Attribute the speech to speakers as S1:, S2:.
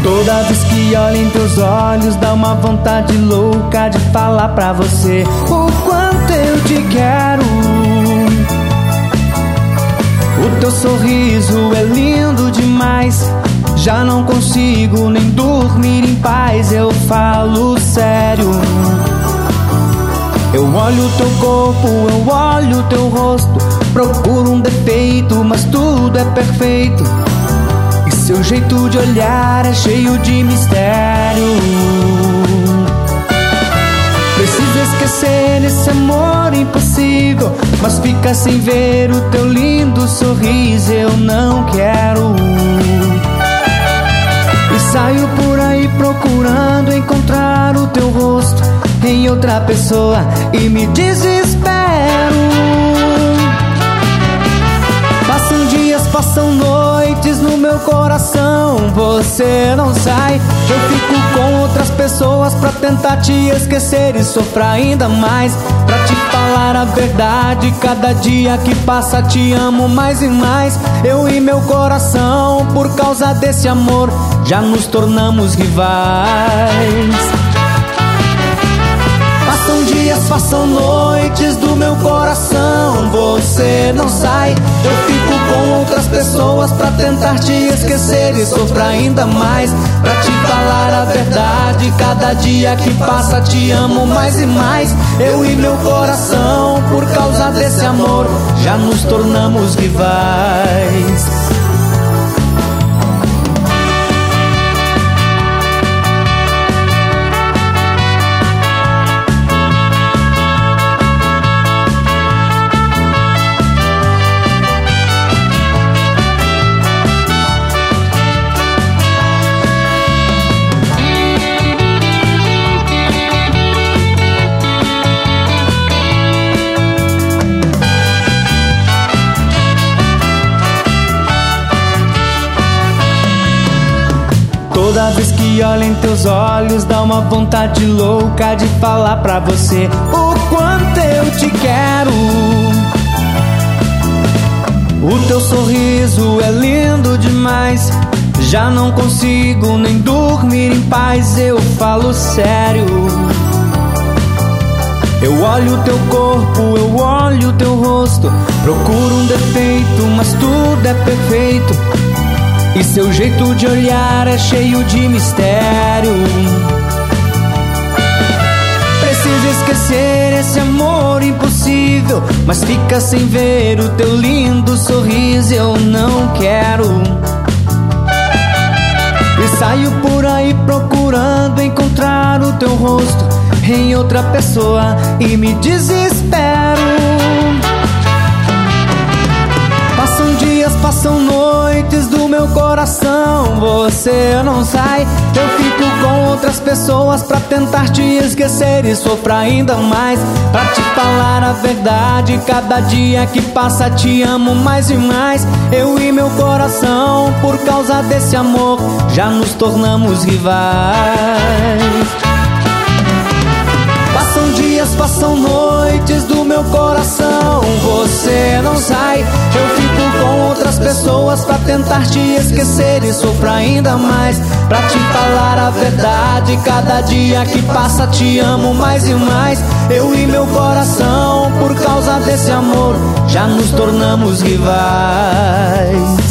S1: Toda vez que olho em teus olhos, dá uma vontade louca de falar pra você o quanto eu te quero. O teu sorriso é lindo demais, já não consigo nem dormir em paz. Eu falo sério. Eu olho teu corpo, eu olho teu rosto, procuro um defeito, mas tudo é perfeito. E seu jeito de olhar é cheio de mistério. Preciso esquecer esse amor impossível, mas fica sem ver o teu lindo sorriso. Eu não quero. E saio por aí procurando encontrar o teu rosto em outra pessoa e me desespero. Passam dias, passam noites no meu coração, você não sai. Eu fico com outras pessoas pra tentar te esquecer e sofrer ainda mais. Pra te falar a verdade, cada dia que passa te amo mais e mais. Eu e meu coração, por causa desse amor, já nos tornamos rivais. Passam dias, passam noites do meu coração, você não sai. Eu fico com outras pessoas pra tentar te esquecer e sofrer ainda mais. Pra te falar a verdade, cada dia que passa te amo mais e mais. Eu e meu coração, por causa desse amor, já nos tornamos rivais. Toda vez que olho em teus olhos, dá uma vontade louca de falar pra você o quanto eu te quero. O teu sorriso é lindo demais, já não consigo nem dormir em paz. Eu falo sério. Eu olho teu corpo, eu olho teu rosto, procuro um defeito, mas tudo é perfeito. E seu jeito de olhar é cheio de mistério. Preciso esquecer esse amor impossível, mas fica sem ver o teu lindo sorriso. Eu não quero. E saio por aí procurando encontrar o teu rosto em outra pessoa e me desespero. Passam dias, passam noites do meu coração, você não sai. Eu fico com outras pessoas pra tentar te esquecer e sofrer ainda mais. Pra te falar a verdade, cada dia que passa te amo mais e mais. Eu e meu coração, por causa desse amor, já nos tornamos rivais. Passam dias, passam noites do meu coração, você não sai. Eu fico com outras pessoas pra tentar te esquecer e sofrer ainda mais. Pra te falar a verdade, cada dia que passa te amo mais e mais. Eu e meu coração, por causa desse amor, já nos tornamos rivais.